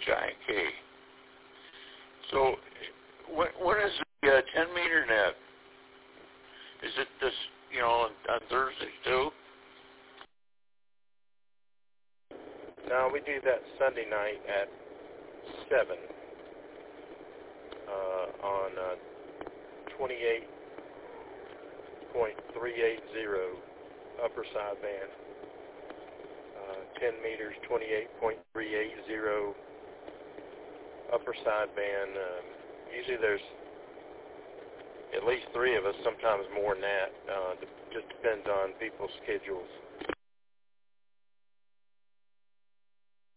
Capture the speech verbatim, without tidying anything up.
giant K. So, when, when is the uh, ten meter net? Is it this, you know, on, on Thursdays too? No, we do that Sunday night at seven uh, on uh, twenty-eight point three eight zero upper sideband. Uh, ten meters, twenty-eight point three eight zero upper sideband. Um, usually there's at least three of us, sometimes more than that. Uh, it just depends on people's schedules.